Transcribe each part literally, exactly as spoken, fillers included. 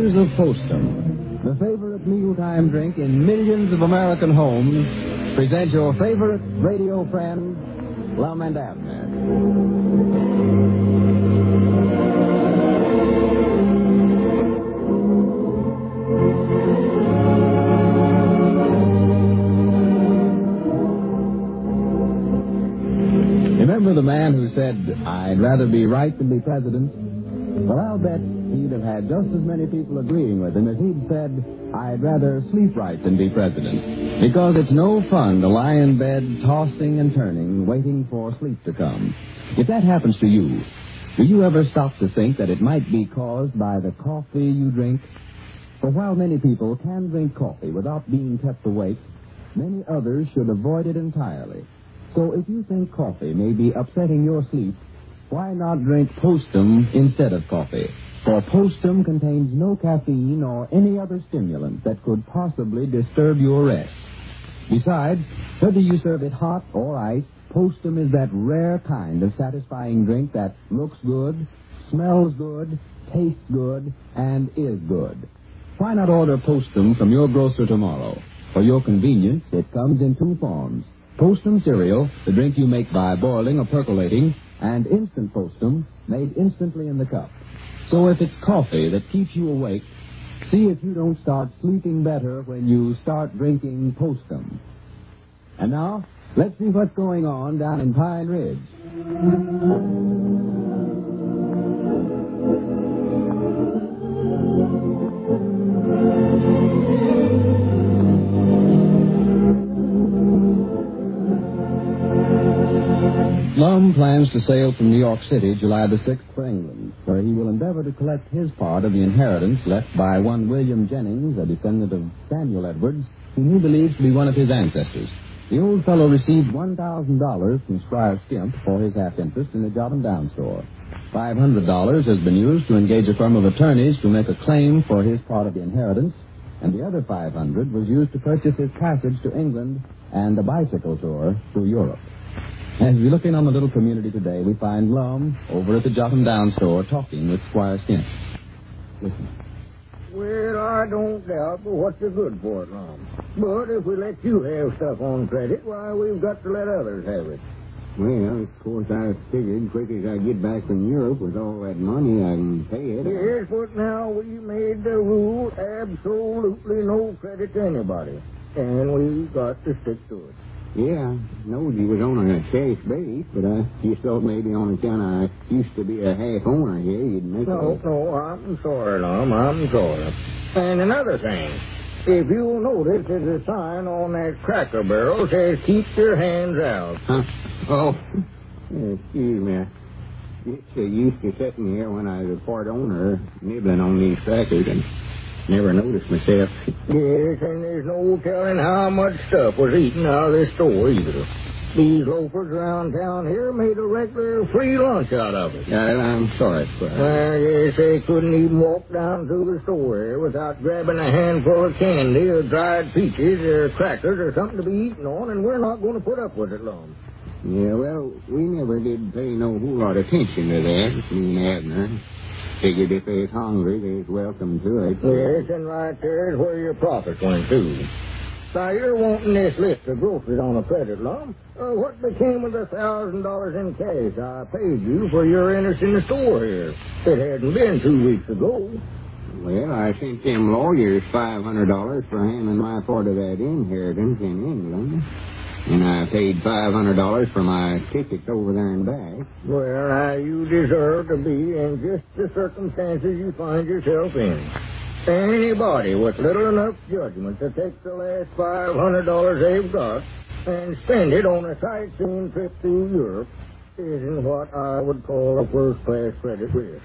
makers of Postum, the favorite mealtime drink in millions of American homes, present your favorite radio friend, Lum and Abner. Remember the man who said, "I'd rather be right than be president"? Well, I'll bet he'd have had just as many people agreeing with him if he'd said, "I'd rather sleep right than be president." Because it's no fun to lie in bed tossing and turning, waiting for sleep to come. If that happens to you, do you ever stop to think that it might be caused by the coffee you drink? For while many people can drink coffee without being kept awake, many others should avoid it entirely. So if you think coffee may be upsetting your sleep, why not drink Postum instead of coffee? For Postum contains no caffeine or any other stimulant that could possibly disturb your rest. Besides, whether you serve it hot or iced, Postum is that rare kind of satisfying drink that looks good, smells good, tastes good, and is good. Why not order Postum from your grocer tomorrow? For your convenience, it comes in two forms. Postum cereal, the drink you make by boiling or percolating, and instant Postum, made instantly in the cup. So if it's coffee that keeps you awake, see if you don't start sleeping better when you start drinking Postum. And now, let's see what's going on down in Pine Ridge. Lum plans to sail from New York City July the sixth for England, where he will endeavor to collect his part of the inheritance left by one William Jennings, a descendant of Samuel Edwards, whom he believes to be one of his ancestors. The old fellow received one thousand dollars from Squire Skimp for his half-interest in the Jot 'em Down store. five hundred dollars has been used to engage a firm of attorneys to make a claim for his part of the inheritance, and the other five hundred dollars was used to purchase his passage to England and a bicycle tour through Europe. As we look in on the little community today, we find Lum over at the Jot 'em Down store talking with Squire Skimp. Listen. Well, I don't doubt, but what's the good for it, Lum? But if we let you have stuff on credit, why, we've got to let others have it. Well, of course, I figured quick as I get back from Europe with all that money, I can pay it. Yes, but now we made the rule absolutely no credit to anybody, and we've got to stick to it. Yeah, knowed you was on a cash base, but I just thought maybe on account I used to be a half owner here, you'd make No, a... no, I'm sorry, Lum, I'm sorry. And another thing, if you'll notice, there's a sign on that Cracker Barrel says, "Keep your hands out." Huh? Oh, excuse me. I get so used to sitting here when I was a part owner, nibbling on these crackers, and never noticed myself. Yes, and there's no telling how much stuff was eaten out of this store either. These loafers around town here made a regular free lunch out of it. Uh, I'm sorry, Squire. Well, yes, they couldn't even walk down through the store here without grabbing a handful of candy or dried peaches or crackers or something to be eaten on, and we're not going to put up with it long. Yeah, well, we never did pay no whole lot of attention to that, me and Abner. Figured if they's hungry, they's welcome to it. Yes, and right there's where your profits went, too. Now, you're wanting this list of groceries on a credit, Lum. Uh, what became of the thousand dollars in cash I paid you for your interest in the store here? It hadn't been two weeks ago. Well, I sent them lawyers five hundred dollars for handling my part of that inheritance in England. And I paid five hundred dollars for my tickets over there and back. Well, now, you deserve to be in just the circumstances you find yourself in. Anybody with little enough judgment to take the last five hundred dollars they've got and spend it on a sightseeing trip through Europe isn't what I would call a first-class credit risk.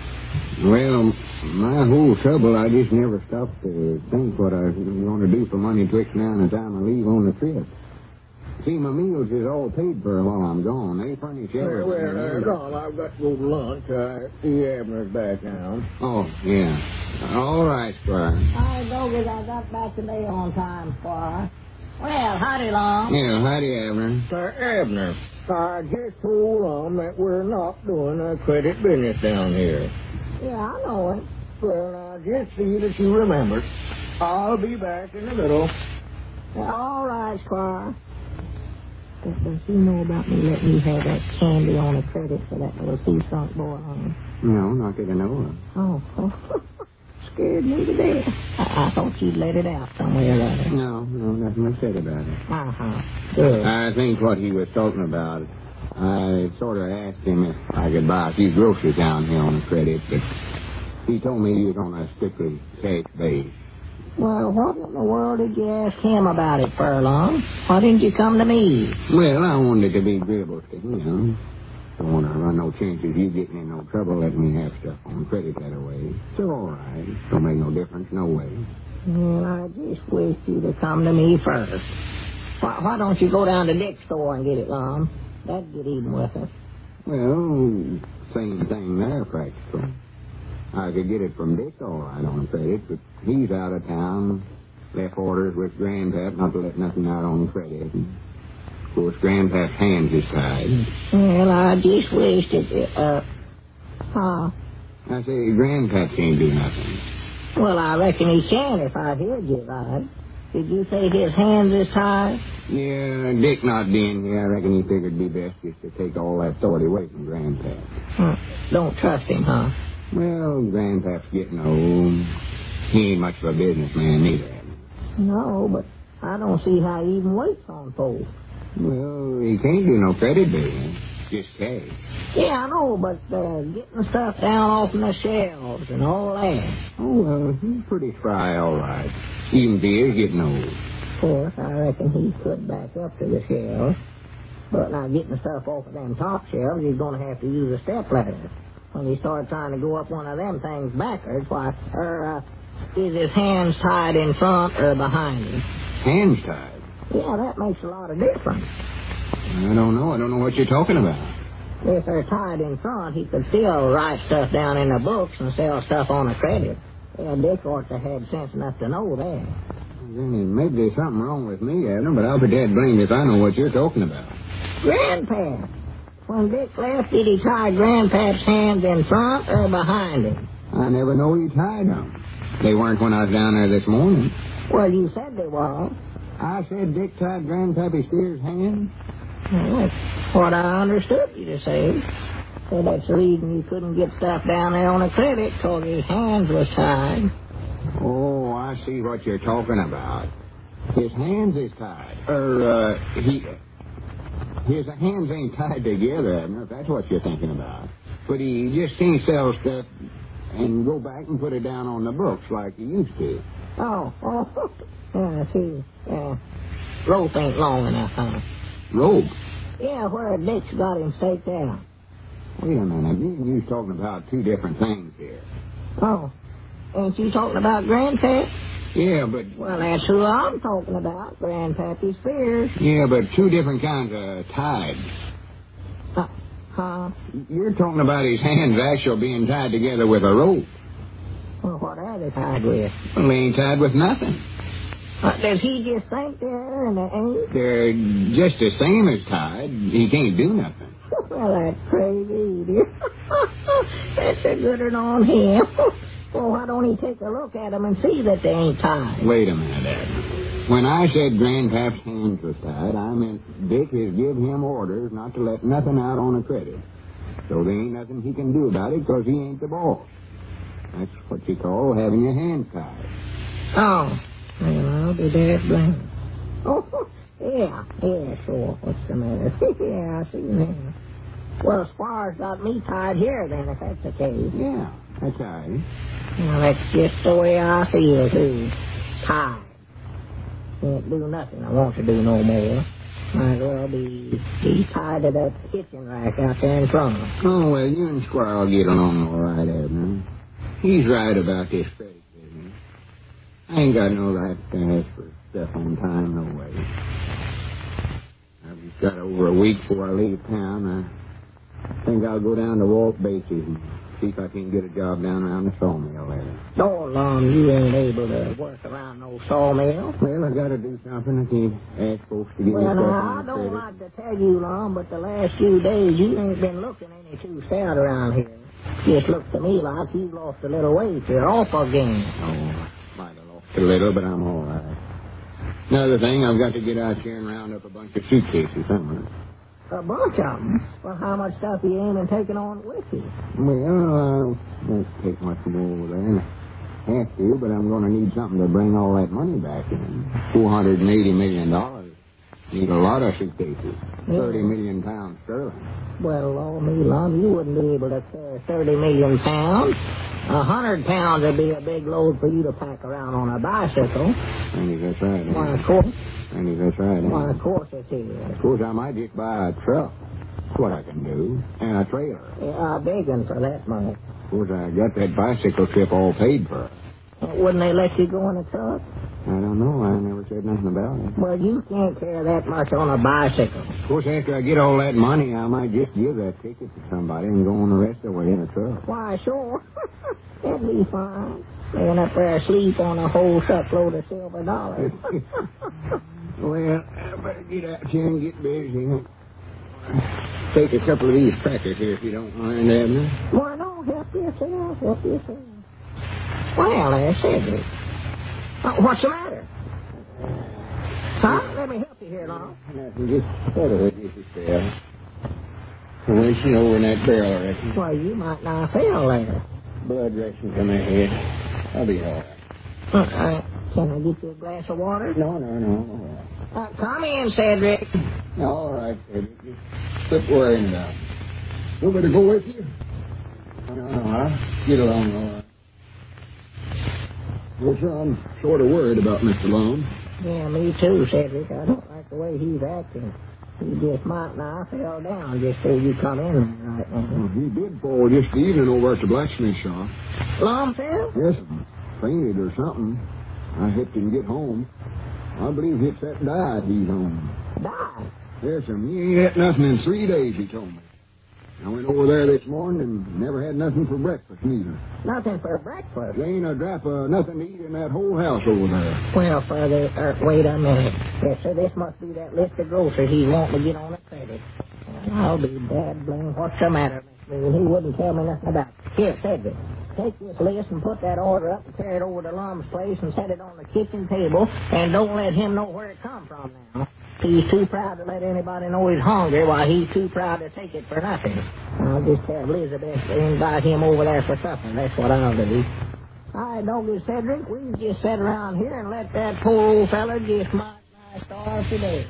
Well, my whole trouble, I just never stopped to think what I was going to do for money twixt now and the time I leave on the trip. See, my meals is all paid for while I'm gone. They furnish everything. Well, well, uh, Don, I've got to go to lunch. I see Abner's back now. Oh, yeah. All right, Squire. Hi, Bogus. I got back today on time, Squire. Well, howdy, Long. Yeah, howdy, Abner. Sir Abner, I just told them that we're not doing a credit business down here. Yeah, I know it. Well, now, just see that you remember. I'll be back in a little. All right, Squire. But does he know about me letting you have that candy on a credit for that little seafront boy on? No, not that I know of. Oh, oh. Scared me to death. I, I thought you'd let it out somewhere or other. No, no, nothing was said about it. Uh-huh. Good. I think what he was talking about, I sort of asked him if I could buy a few groceries down here on a credit, but he told me he was on a strictly cash base. Well, what in the world did you ask him about it, Furlong? Why didn't you come to me? Well, I wanted to be agreeable to him. Don't want to run no chances you getting in no trouble letting me have stuff on credit that way. So, all right. Don't make no difference, no way. Well, I just wish you'd have come to me first. Why, why don't you go down to Dick's store and get it, Lum? That'd get even with us. Well, same thing there, practical. I could get it from Dick all right on credit, but he's out of town. Left orders with Grandpap not to let nothing out on credit. Of course, Grandpap's hands is tied. Well, I just wished it, uh, huh? I say, Grandpap can't do nothing. Well, I reckon he can if I heard you right. Did you say his hands is tied? Yeah, Dick not being here, I reckon he figured it'd be best just to take all that authority away from Grandpap. Huh. Don't trust him, huh? Well, Grandpap's getting old. He ain't much of a businessman neither. No, but I don't see how he even waits on folks. Well, he can't do no credit business. Just cash. Yeah, I know, but uh, getting stuff down off the shelves and all that. Oh, well, he's pretty spry, all right. Even if he is getting old. Of course, I reckon he could back up to the shelves. But now getting stuff off of them top shelves, he's going to have to use a step ladder. When you start trying to go up one of them things backwards, why, er, uh, is his hands tied in front or behind him? Hands tied? Yeah, that makes a lot of difference. I don't know. I don't know what you're talking about. If they're tied in front, he could still write stuff down in the books and sell stuff on a credit. Yeah, Dick ought to have sense enough to know that. Then maybe there's something wrong with me, Adam, but I'll be dead blamed if I know what you're talking about. Grandpap. When Dick left, did he tie Grandpap's hands in front or behind him? I never know he tied them. They weren't when I was down there this morning. Well, you said they were. I said Dick tied Grandpappy Steer's hands. Well, that's what I understood you to say. So that's the reason you couldn't get stuff down there on a credit, because his hands was tied. Oh, I see what you're talking about. His hands is tied. Or, uh, he... His hands ain't tied together, I don't know if that's what you're thinking about. But he just can't sell stuff and go back and put it down on the books like he used to. Oh, oh, yeah, I see. Yeah. Rope ain't long enough, huh? Rope? Yeah, where Dick's got him staked out. Wait a minute, you and you's talking about two different things here. Oh, ain't you talking about Grandpap? Yeah, but... Well, that's who I'm talking about, Grandpappy Spears. Yeah, but two different kinds of ties. Uh, huh? You're talking about his hands actually being tied together with a rope. Well, what are they tied with? Well, they ain't tied with nothing. Uh, does he just think they're and they ain't? They're just the same as tied. He can't do nothing. Well, that's crazy, dear. That's a good one on him. Well, why don't he take a look at them and see that they ain't tied? Wait a minute, Ed. When I said Grandpap's hands was tied, I meant Dick has give him orders not to let nothing out on a credit. So there ain't nothing he can do about it because he ain't the boss. That's what you call having your hands tied. Oh, well, I'll be dead blamed. Oh, yeah, yeah, sure. What's the matter? Yeah, I see now. Well, Squire's got me tied here, then, if that's the case. Yeah, that's right. Well, that's just the way I feel, too. Tied. Can't do nothing I want to do no more. Might as well be, be tied to that kitchen rack out there in front. Oh, well, you and Squire will get along all right, Abner. He's right about this credit business. I ain't got no right to ask for stuff on time, no way. I've got over a week before I leave town. I think I'll go down to Walt Bates and see if I can get a job down around the sawmill there. Oh, Lum, you ain't able to work around no sawmill. Well, I got to do something. I can't ask folks to give me Well, stuff now, I on don't credit. like to tell you, Lum, but the last few days you ain't been looking any too stout around here. Just looks to me like you've lost a little weight. You're awful again. Oh, might have lost a little, but I'm all right. Another thing, I've got to get out here and round up a bunch of suitcases somewhere. A bunch of them? Well, how much stuff are you aiming taking on with you? Well, I won't take much more over there. Have to, but I'm going to need something to bring all that money back in. four hundred eighty million dollars. Need a lot of suitcases. Yeah. thirty million pounds sterling. Well, oh, me, Lum, you wouldn't be able to carry thirty million pounds. A hundred pounds would be a big load for you to pack around on a bicycle. Randy, that's right. Randy. Why, of course. Randy, that's right. Randy. Why, of course it is. Of course, I might just buy a truck. That's what I can do. And a trailer. Yeah, I'm begging for that money. Of course, I got that bicycle trip all paid for. Wouldn't they let you go in a truck? I don't know. I never said nothing about it. Well, you can't carry that much on a bicycle. Of course, after I get all that money, I might just give that ticket to somebody and go on the rest of the way in a truck. Why, sure. That'd be fine. Laying up there asleep on a whole truckload of silver dollars. Well, I better get out here and get busy. Take a couple of these crackers here if you don't mind, Abner. Why, no, help yourself, help yourself. Well, there's Cedric. Oh, what's the matter? Huh? Let me help you here, Lon. Nothing, just sort of a yourself. Well, she's over in that barrel, I reckon. Well, you might not feel there. Blood rushing from her head. I'll be all right. Uh, uh, can I get you a glass of water? No, no, no. Uh, come in, Cedric. No, all right, Cedric. Just quit worrying about it. You want me to go with you? No, no, I'll get along all right. Well, sir, I'm sort of worried about Mister Lone. Yeah, me too, Cedric. I don't like the way he's acting. He just might not fell down just so you come in right now. Well, he did fall just the evening over at the blacksmith shop. Lum fell? Yes, sir. Fainted or something. I helped him get home. I believe it's that died he's on. Died? Yes, sir. He ain't had nothing in three days, he told me. I went over there this morning and never had nothing for breakfast, neither. Nothing for breakfast? There ain't a drop of nothing to eat in that whole house over there. Well, Father, uh, wait a minute. Yes, sir, this must be that list of groceries he's wanting to get on the credit. I'll be bad blame. What's the matter, Miss Moon? He wouldn't tell me nothing about it. Here, Cedric, take this list and put that order up and carry it over to Lum's place and set it on the kitchen table, and don't let him know where it come from now. He's too proud to let anybody know he's hungry, while he's too proud to take it for nothing. I'll just have Elizabeth invite him over there for supper. That's what I'll do. All right, don't get Cedric. We can just sit around here and let that poor old fella just might nigh starve today.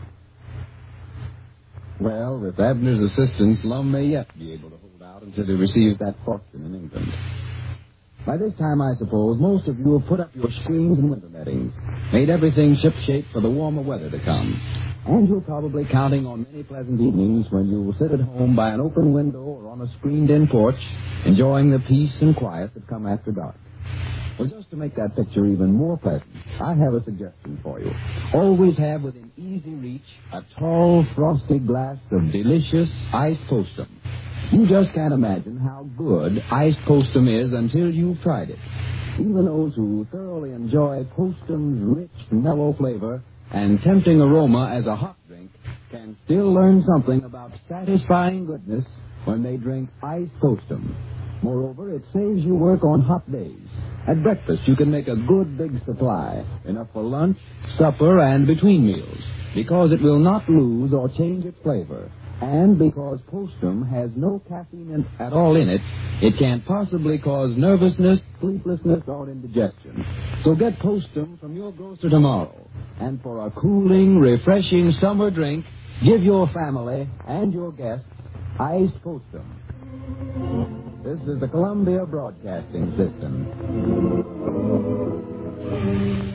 Well, with Abner's assistance, Lum may yet be able to hold out until he receives that fortune in England. By this time, I suppose, most of you have put up your screens and window nettings, made everything shipshape for the warmer weather to come. And you're probably counting on many pleasant evenings when you will sit at home by an open window or on a screened-in porch, enjoying the peace and quiet that come after dark. Well, just to make that picture even more pleasant, I have a suggestion for you. Always have within easy reach a tall, frosty glass of delicious iced Postum. You just can't imagine how good iced Postum is until you've tried it. Even those who thoroughly enjoy Postum's rich, mellow flavor and tempting aroma as a hot drink can still learn something about satisfying goodness when they drink iced Postum. Moreover, it saves you work on hot days. At breakfast, you can make a good big supply, enough for lunch, supper, and between meals, because it will not lose or change its flavor. And because Postum has no caffeine in, at all in it, it can't possibly cause nervousness, sleeplessness, or indigestion. So get Postum from your grocer tomorrow. And for a cooling, refreshing summer drink, give your family and your guests iced Postum. This is the Columbia Broadcasting System.